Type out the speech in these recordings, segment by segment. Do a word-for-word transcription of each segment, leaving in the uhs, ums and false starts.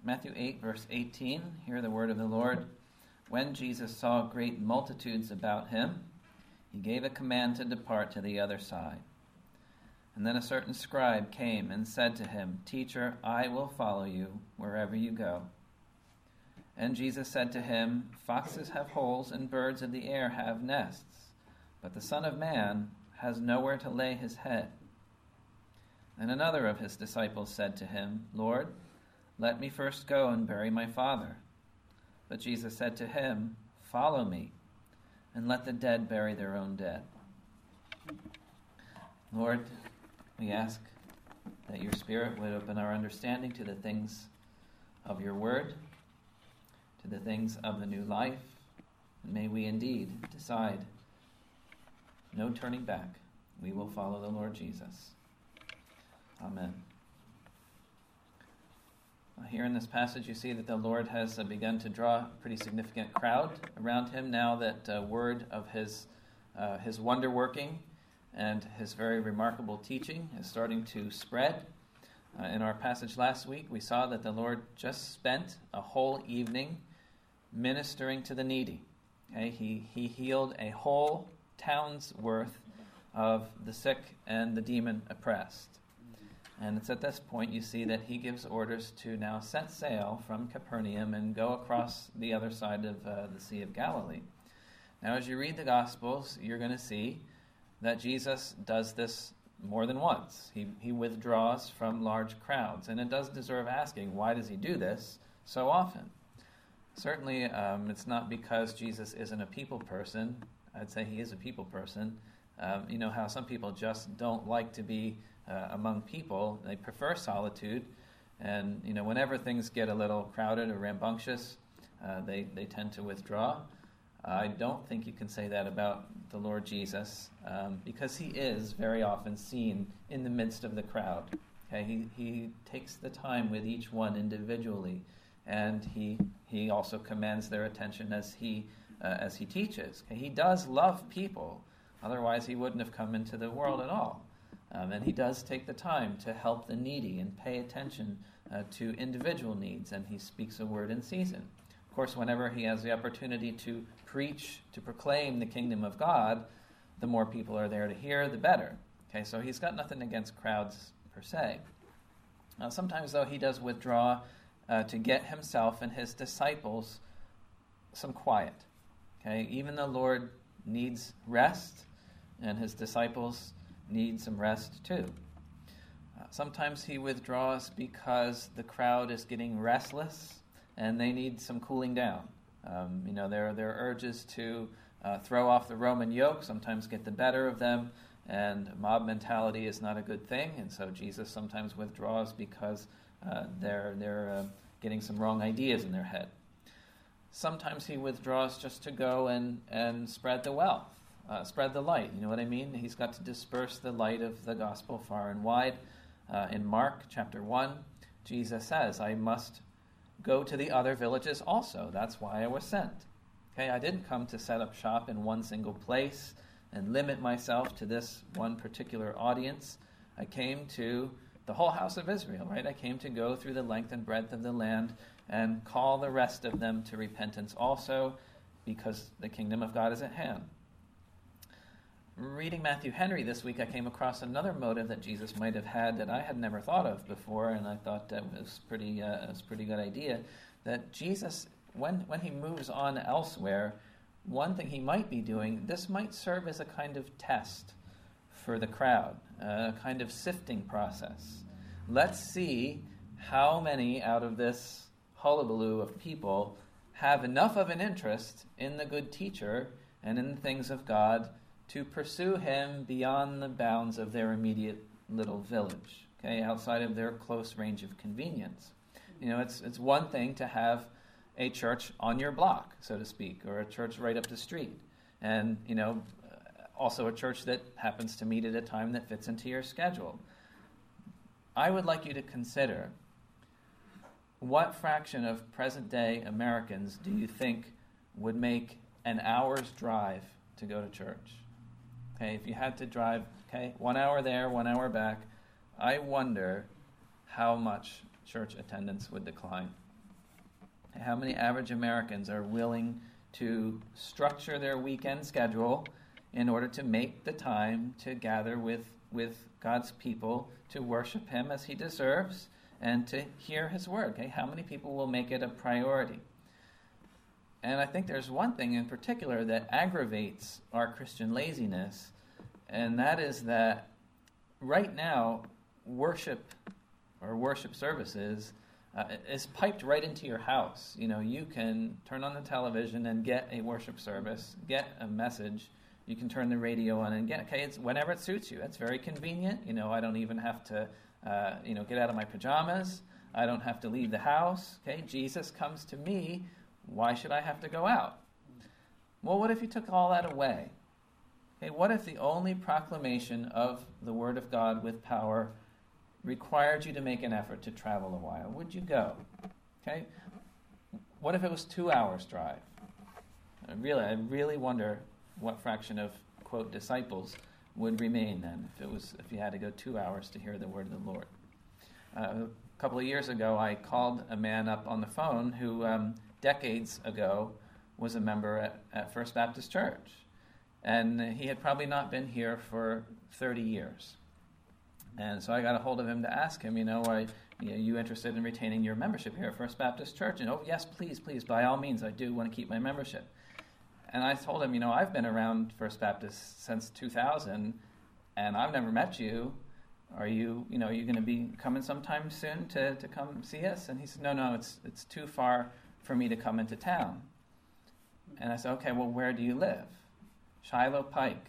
Matthew eight, verse eighteen, hear the word of the Lord. When Jesus saw great multitudes about him, he gave a command to depart to the other side. And then a certain scribe came and said to him, Teacher, I will follow you wherever you go. And Jesus said to him, Foxes have holes and birds of the air have nests, but the Son of Man has nowhere to lay his head. And another of his disciples said to him, Lord, let me first go and bury my father. But Jesus said to him, Follow me, and let the dead bury their own dead. Lord, we ask that your Spirit would open our understanding to the things of your word, to the things of the new life, and may we indeed decide no turning back. We will follow the Lord Jesus. Amen. Here in this passage, you see that the Lord has uh, begun to draw a pretty significant crowd around him now that uh, word of his uh, his wonder working and his very remarkable teaching is starting to spread. Uh, in our passage last week, we saw that the Lord just spent a whole evening ministering to the needy. Okay? He, he healed a whole town's worth of the sick and the demon oppressed. And it's at this point you see that he gives orders to now set sail from Capernaum and go across the other side of uh, the Sea of Galilee. Now, as you read the Gospels, you're going to see that Jesus does this more than once. He, he withdraws from large crowds. And it does deserve asking, why does he do this so often? Certainly, um, it's not because Jesus isn't a people person. I'd say he is a people person. Um, you know how some people just don't like to be uh, among people. They prefer solitude. And, you know, whenever things get a little crowded or rambunctious, uh, they, they tend to withdraw. I don't think you can say that about the Lord Jesus, um, because he is very often seen in the midst of the crowd. Okay, he, he takes the time with each one individually, and he he also commands their attention as he uh, as he teaches. Okay, he does love people, otherwise he wouldn't have come into the world at all. Um, and he does take the time to help the needy and pay attention uh, to individual needs, and he speaks a word in season. Of course, whenever he has the opportunity to preach, to proclaim the kingdom of God, the more people are there to hear, the better. Okay, so he's got nothing against crowds per se. Now, sometimes, though, he does withdraw uh, to get himself and his disciples some quiet. Okay, even the Lord needs rest, and his disciples need some rest too. Uh, sometimes he withdraws because the crowd is getting restless and they need some cooling down. Um, you know, their their urges to uh, throw off the Roman yoke sometimes get the better of them, and mob mentality is not a good thing. And so Jesus sometimes withdraws because uh, they're they're uh, getting some wrong ideas in their head. Sometimes he withdraws just to go and and spread the wealth, uh, spread the light. You know what I mean? He's got to disperse the light of the gospel far and wide. Uh, in Mark chapter one, Jesus says, "I must go to the other villages also. That's why I was sent." Okay, I didn't come to set up shop in one single place and limit myself to this one particular audience. I came to the whole house of Israel, right? I came to go through the length and breadth of the land and call the rest of them to repentance also, because the kingdom of God is at hand. Reading Matthew Henry this week, I came across another motive that Jesus might have had that I had never thought of before, and I thought that was pretty uh, was a pretty good idea. That Jesus, when when he moves on elsewhere, one thing he might be doing, this might serve as a kind of test for the crowd, a kind of sifting process. Let's see how many out of this hullabaloo of people have enough of an interest in the good teacher and in the things of God to pursue him beyond the bounds of their immediate little village, okay, outside of their close range of convenience. You know, it's it's one thing to have a church on your block, so to speak, or a church right up the street, and, you know, also a church that happens to meet at a time that fits into your schedule. I would like you to consider, what fraction of present-day Americans do you think would make an hour's drive to go to church? Okay, if you had to drive, okay, one hour there, one hour back, I wonder how much church attendance would decline. How many average Americans are willing to structure their weekend schedule in order to make the time to gather with, with God's people to worship him as he deserves and to hear his word? Okay, how many people will make it a priority? And I think there's one thing in particular that aggravates our Christian laziness, and that is that right now, worship or worship services uh, is piped right into your house. You know, you can turn on the television and get a worship service, get a message. You can turn the radio on and get, okay, it's whenever it suits you. It's very convenient. You know, I don't even have to, uh, you know, get out of my pajamas. I don't have to leave the house. Okay, Jesus comes to me. Why should I have to go out? Well, what if you took all that away? Okay, what if the only proclamation of the Word of God with power required you to make an effort to travel a while? Would you go? Okay, what if it was two hours drive? I really, I really wonder what fraction of, quote, disciples would remain then if it was if you had to go two hours to hear the word of the Lord. Uh, a couple of years ago, I called a man up on the phone who um, decades ago was a member at, at First Baptist Church. And he had probably not been here for thirty years. And so I got a hold of him to ask him, you know, are you, know, you interested in retaining your membership here at First Baptist Church? And, oh, yes, please, please, by all means, I do want to keep my membership. And I told him, you know, I've been around First Baptist since two thousand, and I've never met you. Are you, you know, are you going to be coming sometime soon to, to come see us? And he said, no, no, it's it's too far for me to come into town. And I said, okay, well, where do you live? Shiloh Pike.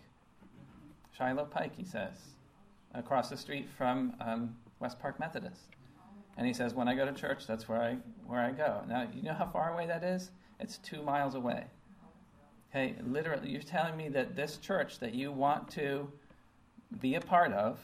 Shiloh Pike, he says, across the street from um, West Park Methodist. And he says, when I go to church, that's where I where I go. Now, you know how far away that is? It's two miles away. Okay, literally, you're telling me that this church that you want to be a part of,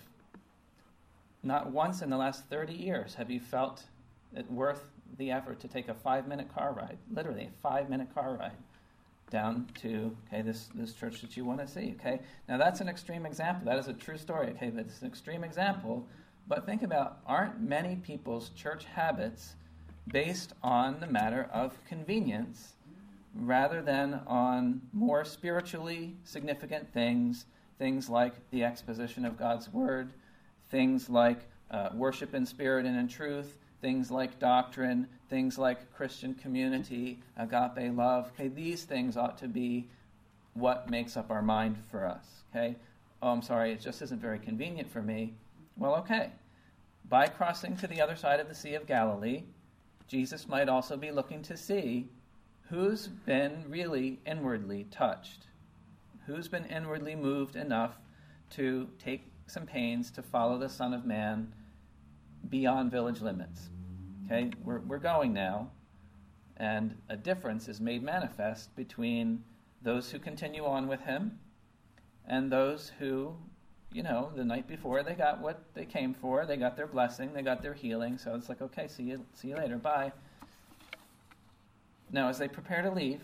not once in the last thirty years have you felt it worth the effort to take a five-minute car ride, literally a five-minute car ride, down to, okay, this, this church that you want to see, okay? Now, that's an extreme example. That is a true story, okay? That's an extreme example. But think about, aren't many people's church habits based on the matter of convenience rather than on more spiritually significant things, things like the exposition of God's Word, things like uh, worship in spirit and in truth, things like doctrine, things like Christian community, agape love. Okay, these things ought to be what makes up our mind for us. Okay, oh, I'm sorry, it just isn't very convenient for me. Well, okay. By crossing to the other side of the Sea of Galilee, Jesus might also be looking to see who's been really inwardly touched, who's been inwardly moved enough to take some pains to follow the Son of Man beyond village limits. Okay, we're we're going now, and a difference is made manifest between those who continue on with him and those who, you know, the night before they got what they came for, they got their blessing, they got their healing, so it's like, okay, see you, see you later, bye. Now, as they prepare to leave,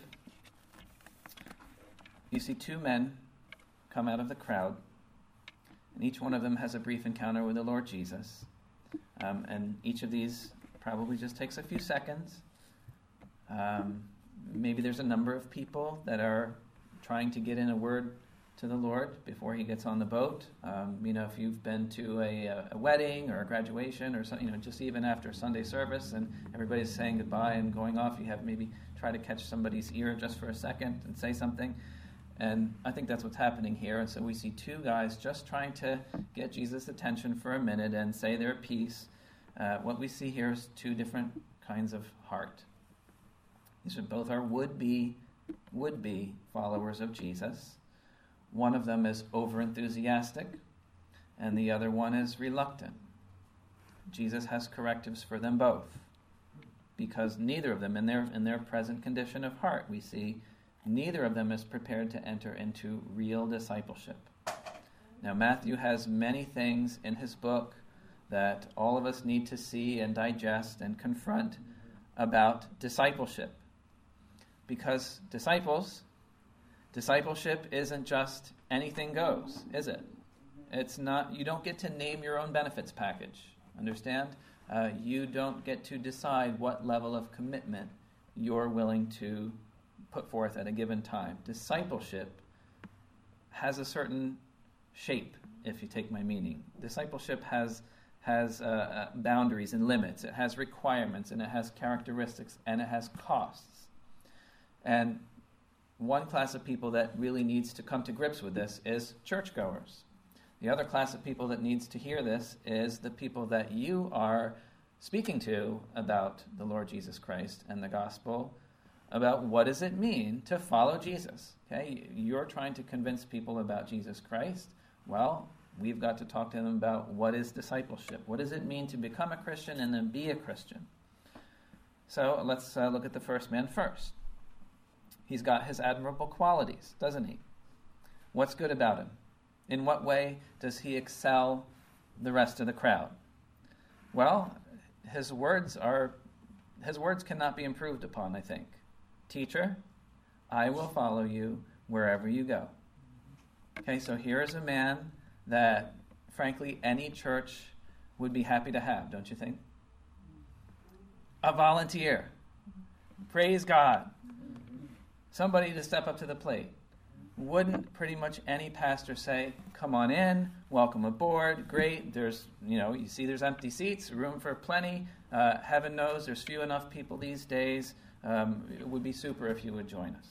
you see two men come out of the crowd, and each one of them has a brief encounter with the Lord Jesus. Um, and each of these probably just takes a few seconds. Um, maybe there's a number of people that are trying to get in a word to the Lord before he gets on the boat. Um, you know, if you've been to a, a wedding or a graduation or something, you know, just even after Sunday service and everybody's saying goodbye and going off, you have maybe try to catch somebody's ear just for a second and say something. And I think that's what's happening here. And so we see two guys just trying to get Jesus' attention for a minute and say their piece. Uh, what we see here is two different kinds of heart. These are both are would-be, would-be followers of Jesus. One of them is over-enthusiastic, and the other one is reluctant. Jesus has correctives for them both, because neither of them, in their in their present condition of heart, we see neither of them is prepared to enter into real discipleship. Now, Matthew has many things in his book that all of us need to see and digest and confront about discipleship. Because disciples, discipleship isn't just anything goes, is it? It's not, you don't get to name your own benefits package, understand? Uh, you don't get to decide what level of commitment you're willing to put forth at a given time. Discipleship has a certain shape, if you take my meaning. Discipleship has has uh, boundaries and limits. It has requirements, and it has characteristics, and it has costs. And one class of people that really needs to come to grips with this is churchgoers. The other class of people that needs to hear this is the people that you are speaking to about the Lord Jesus Christ and the gospel, about what does it mean to follow Jesus. Okay, you're trying to convince people about Jesus Christ. Well, we've got to talk to them about what is discipleship. What does it mean to become a Christian and then be a Christian? So let's uh, look at the first man first. He's got his admirable qualities, doesn't he? What's good about him? In what way does he excel the rest of the crowd? Well, his words are his words cannot be improved upon, I think. Teacher, I will follow you wherever you go. Okay, so here is a man that, frankly, any church would be happy to have, don't you think? A volunteer. Praise God. Somebody to step up to the plate. Wouldn't pretty much any pastor say, come on in, welcome aboard, great, there's, you know, you see there's empty seats, room for plenty, uh, heaven knows there's few enough people these days, um, it would be super if you would join us.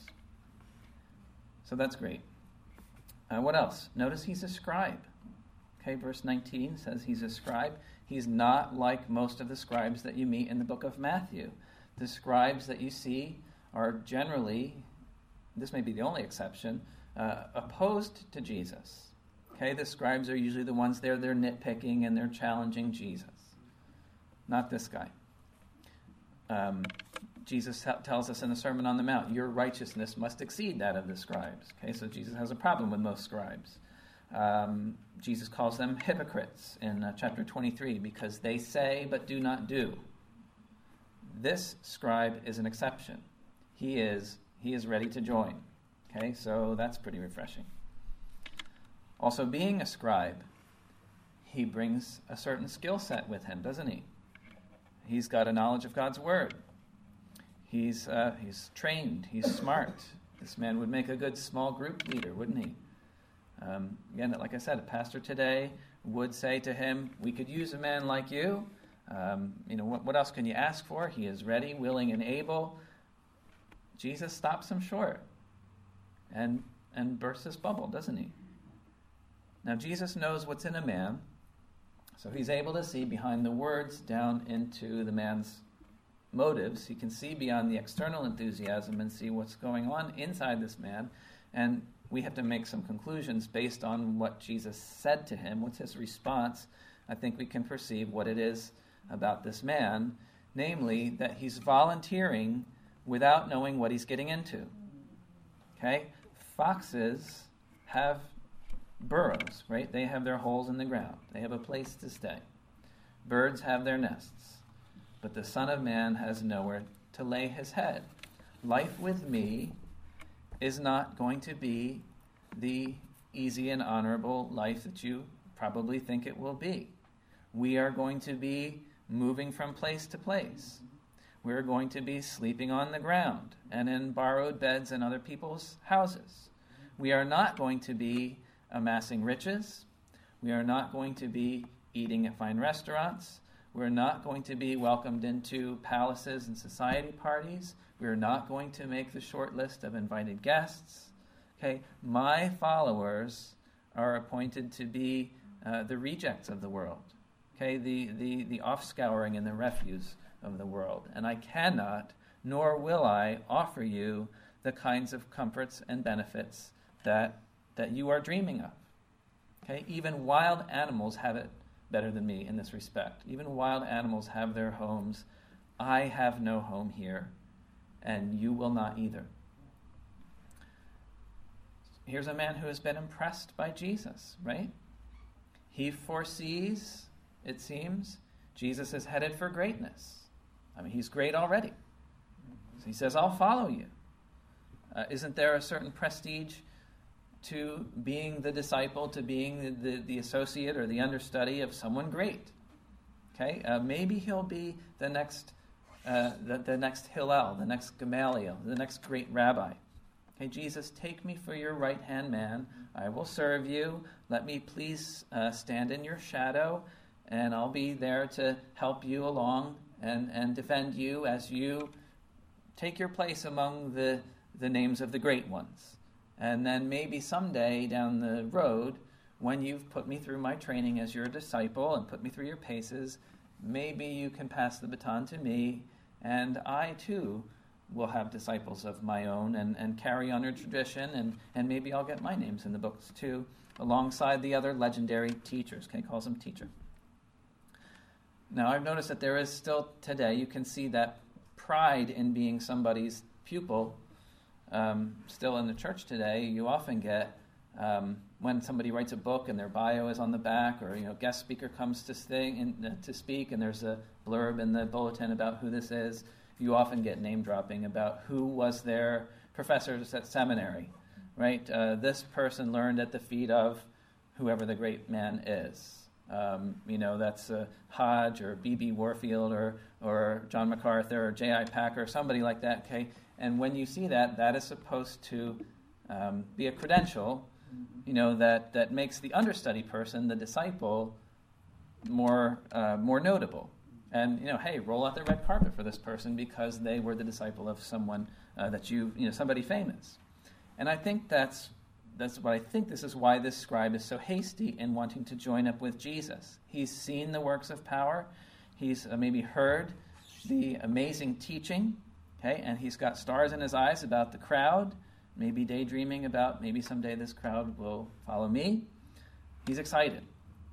So that's great. Uh, what else? Notice he's a scribe. Okay, verse nineteen says he's a scribe. He's not like most of the scribes that you meet in the book of Matthew. The scribes that you see are generally, this may be the only exception, uh, opposed to Jesus. Okay, the scribes are usually the ones there, they're nitpicking and they're challenging Jesus. Not this guy. Um, Jesus tells us in the Sermon on the Mount, your righteousness must exceed that of the scribes. Okay, so Jesus has a problem with most scribes. Um, Jesus calls them hypocrites in uh, chapter twenty-three because they say but do not do. This scribe is an exception. He is he is ready to join. Okay, so that's pretty refreshing. Also, being a scribe, he brings a certain skill set with him, doesn't he? He's got a knowledge of God's word. He's uh, he's trained. He's smart. This man would make a good small group leader, wouldn't he? Um, again, like I said, a pastor today would say to him, we could use a man like you. Um, you know, what, what else can you ask for? He is ready, willing, and able. Jesus stops him short and and bursts his bubble, doesn't he? Now, Jesus knows what's in a man, so he's able to see behind the words down into the man's motives. He can see beyond the external enthusiasm and see what's going on inside this man, and we have to make some conclusions based on what Jesus said to him. What's his response? I think we can perceive what it is about this man, namely that he's volunteering without knowing what he's getting into. Okay? Foxes have burrows, right? They have their holes in the ground. They have a place to stay. Birds have their nests. But the Son of Man has nowhere to lay his head. Life with me is not going to be the easy and honorable life that you probably think it will be. We are going to be moving from place to place. We're going to be sleeping on the ground and in borrowed beds in other people's houses. We are not going to be amassing riches. We are not going to be eating at fine restaurants. We're not going to be welcomed into palaces and society parties. We're not going to make the short list of invited guests. Okay, my followers are appointed to be uh, the rejects of the world. Okay, the, the, the offscouring and the refuse of the world. And I cannot, nor will I, offer you the kinds of comforts and benefits that that you are dreaming of. Okay, even wild animals have it better than me in this respect. Even wild animals have their homes. I have no home here, and you will not either. Here's a man who has been impressed by Jesus, right? He foresees, it seems, Jesus is headed for greatness. I mean, he's great already. So he says, I'll follow you. Uh, isn't there a certain prestige to being the disciple, to being the, the, the associate or the understudy of someone great? Okay, uh, maybe he'll be the next uh, the, the next Hillel, the next Gamaliel, the next great rabbi. Okay, Jesus, take me for your right-hand man. I will serve you. Let me please uh, stand in your shadow, and I'll be there to help you along and, and defend you as you take your place among the, the names of the great ones. And then maybe someday down the road, when you've put me through my training as your disciple and put me through your paces, maybe you can pass the baton to me, and I too will have disciples of my own and, and carry on your tradition, and, and maybe I'll get my names in the books too, alongside the other legendary teachers. Okay, calls them teacher. Now, I've noticed that there is still today, you can see that pride in being somebody's pupil um, still in the church today. You often get um, when somebody writes a book and their bio is on the back, or you know, guest speaker comes to sing and uh, to speak, and there's a blurb in the bulletin about who this is. You often get name dropping about who was their professors at seminary, right? Uh, this person learned at the feet of whoever the great man is. Um, you know, that's uh, Hodge or B B Warfield or or John MacArthur or J I Packer, somebody like that. Okay, and when you see that, that is supposed to um, be a credential, you know, that that makes the understudy person, the disciple, more uh, more notable. And you know, hey, roll out the red carpet for this person because they were the disciple of someone uh, that you you know somebody famous. And I think that's. That's what I think this is why this scribe is so hasty in wanting to join up with Jesus. He's seen the works of power. He's uh, maybe heard the amazing teaching, okay, and he's got stars in his eyes about the crowd, maybe daydreaming about maybe someday this crowd will follow me. He's excited.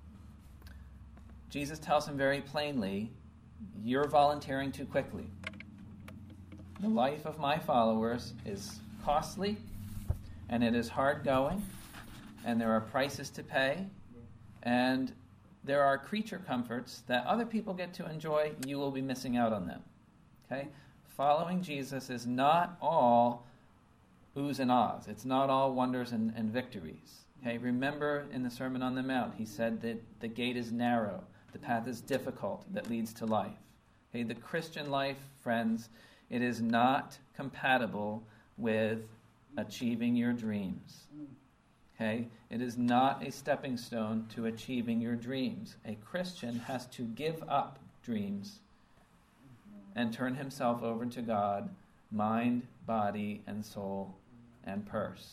Jesus tells him very plainly, you're volunteering too quickly. The life of my followers is costly, and it is hard going, and there are prices to pay, and there are creature comforts that other people get to enjoy. You will be missing out on them. Okay? Following Jesus is not all oohs and ahs. It's not all wonders and, and victories. Okay? Remember in the Sermon on the Mount, he said that the gate is narrow, the path is difficult that leads to life. Okay? The Christian life, friends, it is not compatible with achieving your dreams. Okay? It is not a stepping stone to achieving your dreams. A Christian has to give up dreams and turn himself over to God, mind, body, and soul, and purse.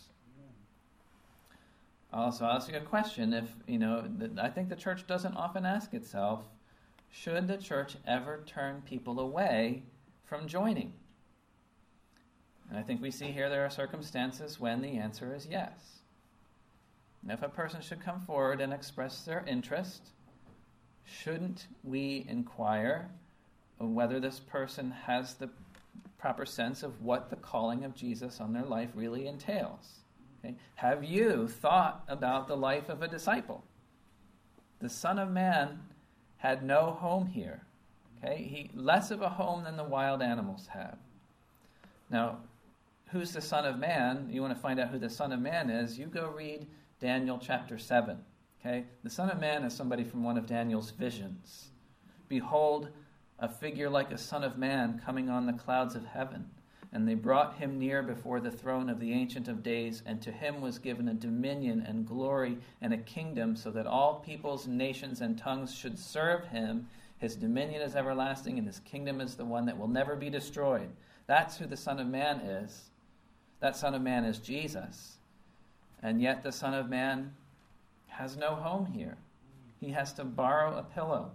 Also, I'll ask you a question. If, you know, I think the church doesn't often ask itself, should the church ever turn people away from joining? And I think we see here there are circumstances when the answer is yes. And if a person should come forward and express their interest, shouldn't we inquire whether this person has the proper sense of what the calling of Jesus on their life really entails? Okay? Have you thought about the life of a disciple? The Son of Man had no home here. Okay? He less of a home than the wild animals have. Now, who's the Son of Man? You want to find out who the Son of Man is, you go read Daniel chapter seven. Okay? The Son of Man is somebody from one of Daniel's visions. Behold, a figure like a son of man coming on the clouds of heaven. And they brought him near before the throne of the Ancient of Days, and to him was given a dominion and glory and a kingdom, so that all peoples, nations, and tongues should serve him. His dominion is everlasting, and his kingdom is the one that will never be destroyed. That's who the Son of Man is. That Son of Man is Jesus. And yet the Son of Man has no home here. He has to borrow a pillow.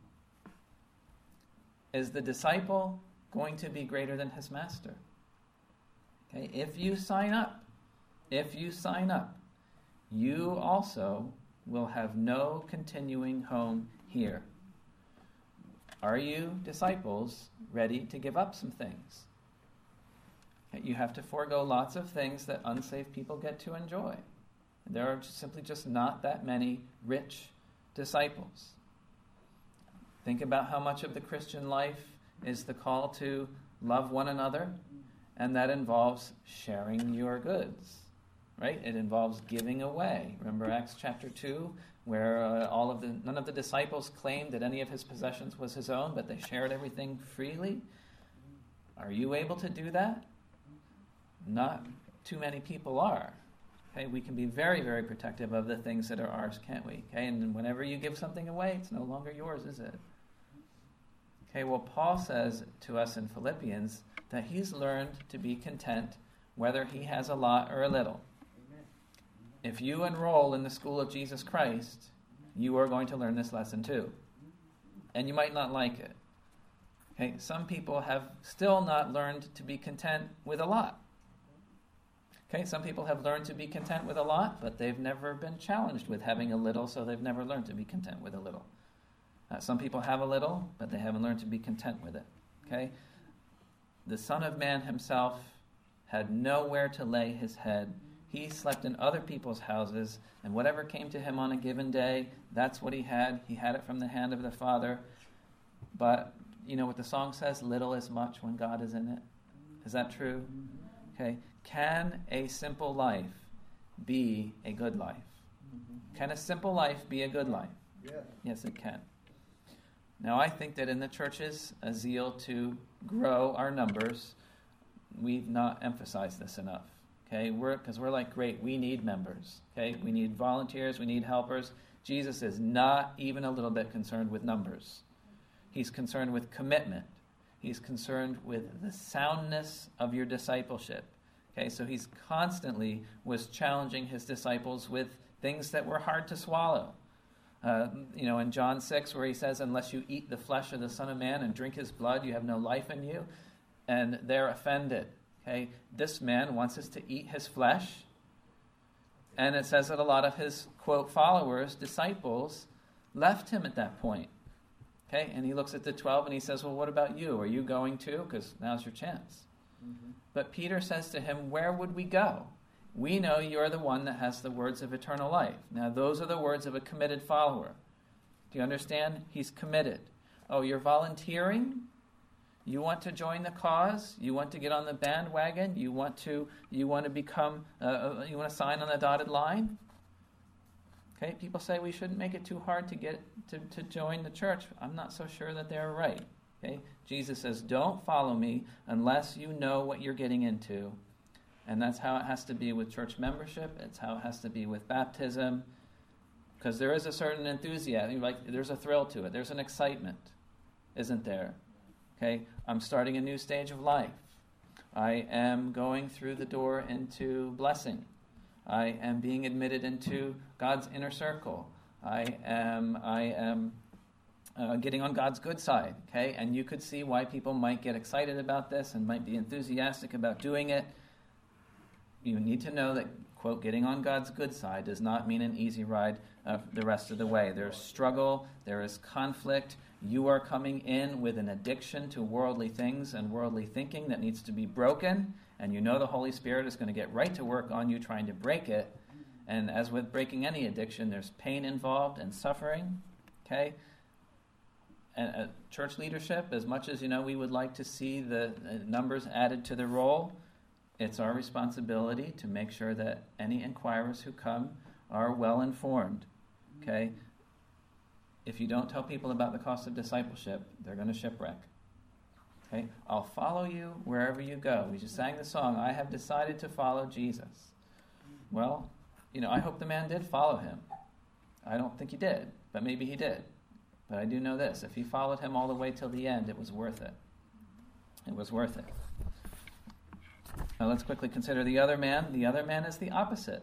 Is the disciple going to be greater than his master? Okay, if you sign up, if you sign up, you also will have no continuing home here. Are you disciples ready to give up some things? You have to forego lots of things that unsaved people get to enjoy. There are simply just not that many rich disciples. Think about how much of the Christian life is the call to love one another, and that involves sharing your goods, right? It involves giving away. Remember Acts chapter two, where uh, all of the none of the disciples claimed that any of his possessions was his own, but they shared everything freely. Are you able to do that? Not too many people are. Okay, we can be very, very protective of the things that are ours, can't we? Okay, and whenever you give something away, it's no longer yours, is it? Okay, well, Paul says to us in Philippians that he's learned to be content whether he has a lot or a little. If you enroll in the school of Jesus Christ, you are going to learn this lesson too. And you might not like it. Okay, some people have still not learned to be content with a lot. Okay, some people have learned to be content with a lot, but they've never been challenged with having a little, so they've never learned to be content with a little. Uh, some people have a little, but they haven't learned to be content with it. Okay? The Son of Man himself had nowhere to lay his head. He slept in other people's houses, and whatever came to him on a given day, that's what he had. He had it from the hand of the Father. But you know what the song says? Little is much when God is in it. Is that true? Okay. Can a simple life be a good life? Can a simple life be a good life? Yes. Yes, it can. Now, I think that in the churches, a zeal to grow our numbers, we've not emphasized this enough. Okay, we're because we're like, great, we need members. Okay, we need volunteers, we need helpers. Jesus is not even a little bit concerned with numbers. He's concerned with commitment. He's concerned with the soundness of your discipleship. Okay, so he's constantly was challenging his disciples with things that were hard to swallow. Uh, you know, in John six, where he says, unless you eat the flesh of the Son of Man and drink his blood, you have no life in you. And they're offended. Okay, this man wants us to eat his flesh. And it says that a lot of his, quote, followers, disciples, left him at that point. Okay, and he looks at the twelve and he says, well, what about you? Are you going too? Because now's your chance. Mm-hmm. But Peter says to him, where would we go? We know you're the one that has the words of eternal life. Now, those are the words of a committed follower. Do you understand? He's committed. Oh, you're volunteering? You want to join the cause? You want to get on the bandwagon? You want to you want to become, uh, you want to sign on the dotted line? Okay, people say we shouldn't make it too hard to get to, to join the church. I'm not so sure that they're right. Okay, Jesus says, don't follow me unless you know what you're getting into. And that's how it has to be with church membership. It's how it has to be with baptism. Because there is a certain enthusiasm. Like, there's a thrill to it. There's an excitement, isn't there? Okay, I'm starting a new stage of life. I am going through the door into blessing. I am being admitted into God's inner circle. I am I am uh, getting on God's good side. Okay, and you could see why people might get excited about this and might be enthusiastic about doing it. You need to know that, quote, getting on God's good side does not mean an easy ride uh, the rest of the way. There's struggle, there is conflict. You are coming in with an addiction to worldly things and worldly thinking that needs to be broken, and you know the Holy Spirit is going to get right to work on you trying to break it. And as with breaking any addiction, there's pain involved and suffering. Okay? And uh, church leadership, as much as, you know, we would like to see the uh, numbers added to the roll, it's our responsibility to make sure that any inquirers who come are well informed. Okay? If you don't tell people about the cost of discipleship, they're going to shipwreck. Okay? I'll follow you wherever you go. We just sang the song, I have decided to follow Jesus. Well, you know, I hope the man did follow him. I don't think he did, but maybe he did. But I do know this, if he followed him all the way till the end, it was worth it. It was worth it. Now let's quickly consider the other man. The other man is the opposite.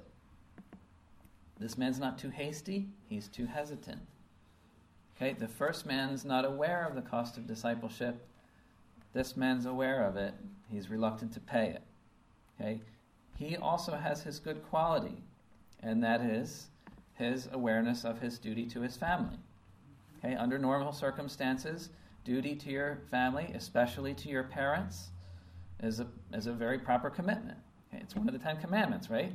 This man's not too hasty, he's too hesitant. Okay, the first man's not aware of the cost of discipleship. This man's aware of it. He's reluctant to pay it. Okay, he also has his good quality, and that is his awareness of his duty to his family. Okay, under normal circumstances, duty to your family, especially to your parents, is a is a very proper commitment. Okay, it's one of the Ten Commandments, right?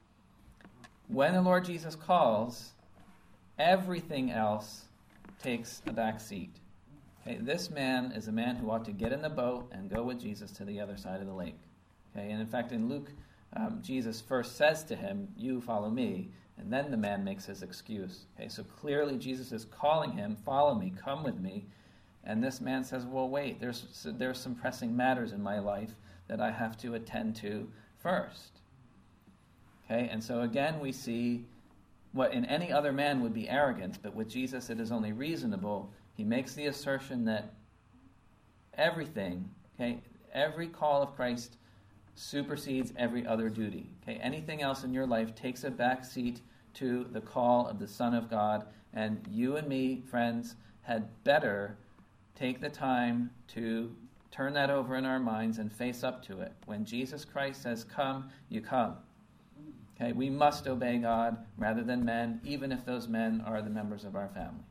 When the Lord Jesus calls, everything else takes a back seat. Okay, this man is a man who ought to get in the boat and go with Jesus to the other side of the lake. Okay, and in fact, in Luke, um, Jesus first says to him, "You follow me," and then the man makes his excuse. Okay, so clearly Jesus is calling him, "Follow me, come with me," And this man says, well, wait, there's there's some pressing matters in my life that I have to attend to first. Okay, and so again we see what in any other man would be arrogance, but with Jesus it is only reasonable. He makes the assertion that everything, okay, every call of Christ supersedes every other duty. Okay, anything else in your life takes a back seat to the call of the Son of God, and you and me, friends, had better take the time to turn that over in our minds and face up to it. When Jesus Christ says, come, you come. Okay, we must obey God rather than men, even if those men are the members of our family.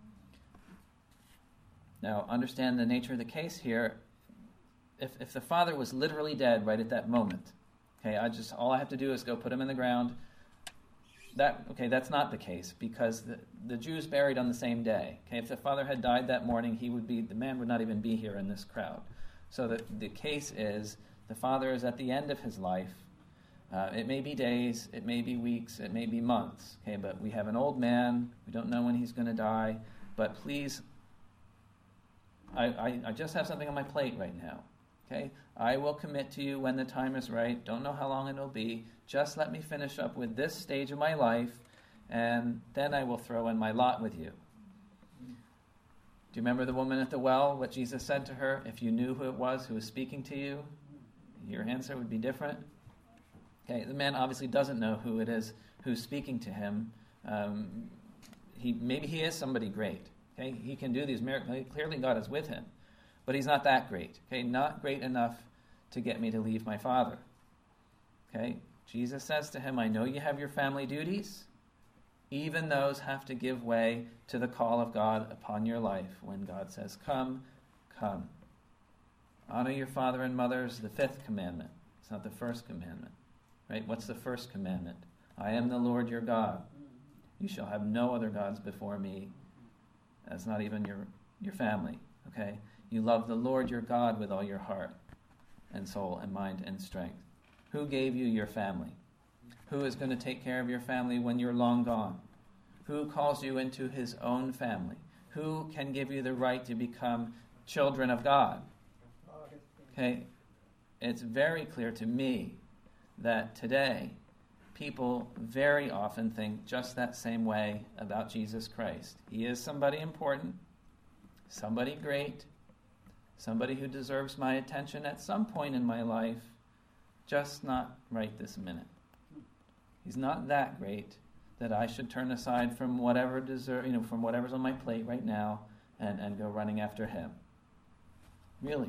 Now, understand the nature of the case here. If if the father was literally dead right at that moment, okay, I just all I have to do is go put him in the ground. That okay, that's not the case, because the, the Jews buried on the same day. Okay, if the father had died that morning, he would be the man would not even be here in this crowd. So the the case is the father is at the end of his life. Uh, it may be days, it may be weeks, it may be months. Okay, but we have an old man. We don't know when he's going to die. But please, I, I I just have something on my plate right now. Okay, I will commit to you when the time is right. Don't know how long it'll be. Just let me finish up with this stage of my life, and then I will throw in my lot with you. Do you remember the woman at the well, what Jesus said to her? If you knew who it was who was speaking to you, your answer would be different. Okay, the man obviously doesn't know who it is who's speaking to him. Um, he maybe he is somebody great. Okay, he can do these miracles. Clearly God is with him. But he's not that great, okay? Not great enough to get me to leave my father, okay? Jesus says to him, I know you have your family duties. Even those have to give way to the call of God upon your life when God says, come, come. Honor your father and mother is the fifth commandment. It's not the first commandment, right? What's the first commandment? I am the Lord your God. You shall have no other gods before me. That's not even your, your family, okay? You love the Lord your God with all your heart and soul and mind and strength. Who gave you your family? Who is going to take care of your family when you're long gone? Who calls you into his own family? Who can give you the right to become children of God? Okay, it's very clear to me that today people very often think just that same way about Jesus Christ. He is somebody important, somebody great, somebody who deserves my attention at some point in my life, just not right this minute. He's not that great that I should turn aside from whatever deserve, you know, from whatever's on my plate right now and, and go running after him. Really.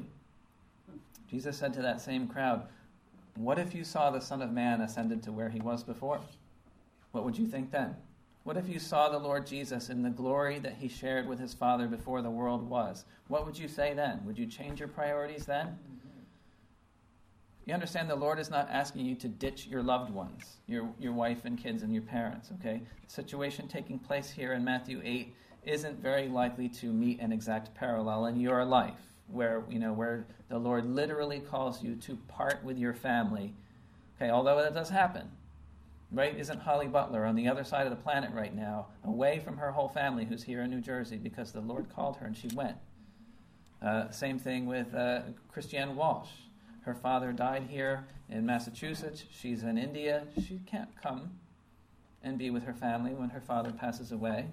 Jesus said to that same crowd, what if you saw the Son of Man ascended to where he was before? What would you think then? What if you saw the Lord Jesus in the glory that he shared with his Father before the world was? What would you say then? Would you change your priorities then? Mm-hmm. You understand the Lord is not asking you to ditch your loved ones, your, your wife and kids and your parents, okay? The situation taking place here in Matthew eight isn't very likely to meet an exact parallel in your life, where, you know, where the Lord literally calls you to part with your family, okay, although that does happen. Right? Isn't Holly Butler on the other side of the planet right now, away from her whole family who's here in New Jersey because the Lord called her and she went? Uh, same thing with uh, Christiane Walsh. Her father died here in Massachusetts. She's in India. She can't come and be with her family when her father passes away.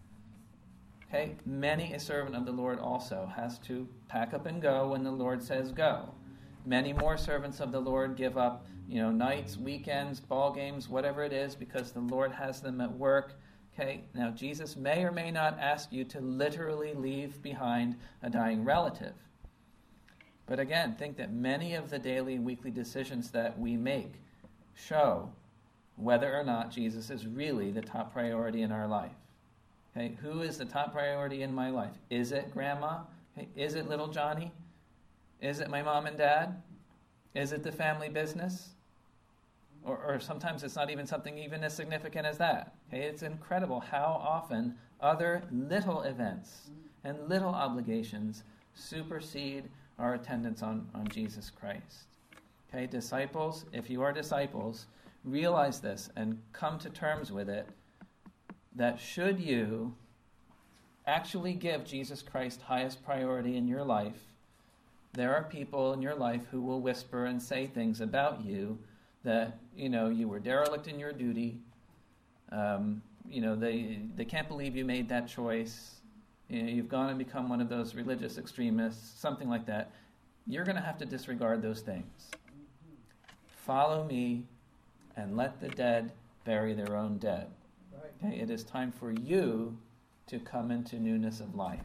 Okay? Many a servant of the Lord also has to pack up and go when the Lord says go. Many more servants of the Lord give up, you know, nights, weekends, ball games, whatever it is, because the Lord has them at work. Okay, now Jesus may or may not ask you to literally leave behind a dying relative. But again, think that many of the daily and weekly decisions that we make show whether or not Jesus is really the top priority in our life. Okay, who is the top priority in my life? Is it grandma? Okay, is it little Johnny? Is it my mom and dad? Is it the family business? Or, or sometimes it's not even something even as significant as that. Okay, it's incredible how often other little events and little obligations supersede our attendance on, on Jesus Christ. Okay, disciples, if you are disciples, realize this and come to terms with it, that should you actually give Jesus Christ highest priority in your life, there are people in your life who will whisper and say things about you that, you know, you were derelict in your duty. Um, you know, they they can't believe you made that choice. You know, you've gone and become one of those religious extremists, something like that. You're going to have to disregard those things. Follow me and let the dead bury their own dead. Okay? It is time for you to come into newness of life.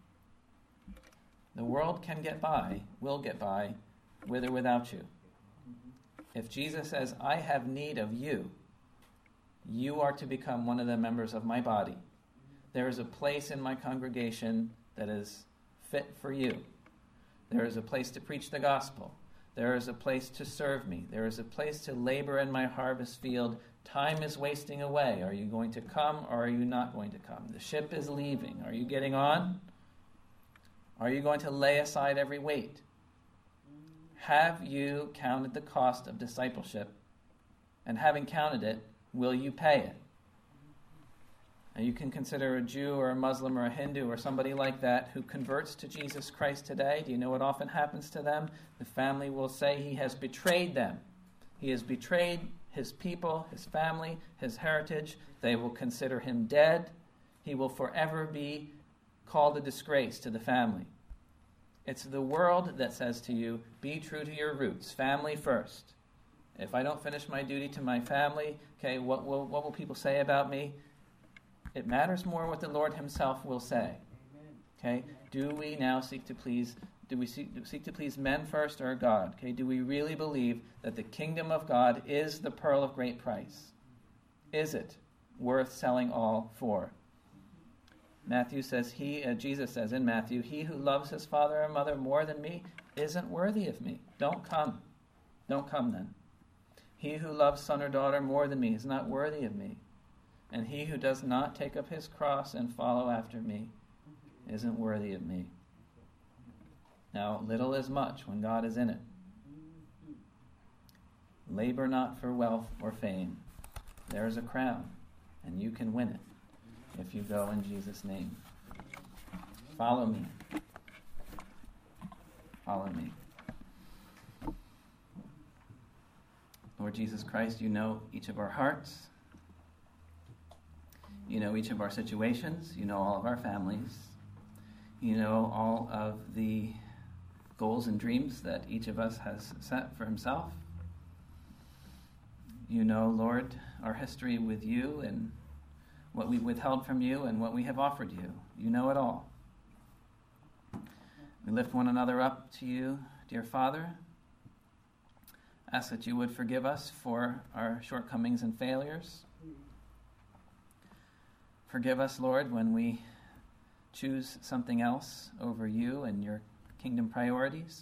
The world can get by, will get by, with or without you. If Jesus says, I have need of you, you are to become one of the members of my body. There is a place in my congregation that is fit for you. There is a place to preach the gospel. There is a place to serve me. There is a place to labor in my harvest field. Time is wasting away. Are you going to come or are you not going to come? The ship is leaving. Are you getting on? Are you going to lay aside every weight? Have you counted the cost of discipleship? And having counted it, will you pay it? Now you can consider a Jew or a Muslim or a Hindu or somebody like that who converts to Jesus Christ today. Do you know what often happens to them? The family will say he has betrayed them. He has betrayed his people, his family, his heritage. They will consider him dead. He will forever be called a disgrace to the family. It's the world that says to you, be true to your roots, family first. If I don't finish my duty to my family, okay, what will, what will people say about me? It matters more what the Lord himself will say. Okay? Do we now seek to please, do we seek, seek to please men first or God? Okay? Do we really believe that the kingdom of God is the pearl of great price? Is it worth selling all for? Matthew says, he, uh, Jesus says in Matthew, he who loves his father or mother more than me isn't worthy of me. Don't come. Don't come then. He who loves son or daughter more than me is not worthy of me. And he who does not take up his cross and follow after me isn't worthy of me. Now, little is much when God is in it. Labor not for wealth or fame. There is a crown, and you can win it if you go in Jesus' name. Follow me. Follow me. Lord Jesus Christ, you know each of our hearts. You know each of our situations. You know all of our families. You know all of the goals and dreams that each of us has set for himself. You know, Lord, our history with you and what we withheld from you and what we have offered you. You know it all. We lift one another up to you, dear Father. Ask that you would forgive us for our shortcomings and failures. Forgive us, Lord, when we choose something else over you and your kingdom priorities.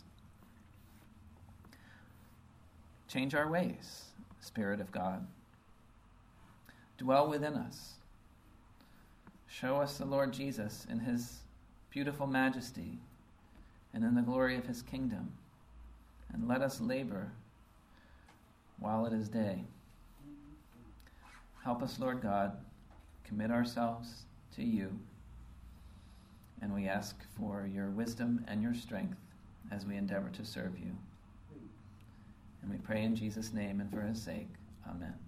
Change our ways, Spirit of God. Dwell within us. Show us the Lord Jesus in his beautiful majesty and in the glory of his kingdom. And let us labor while it is day. Help us, Lord God, commit ourselves to you. And we ask for your wisdom and your strength as we endeavor to serve you. And we pray in Jesus' name and for his sake. Amen.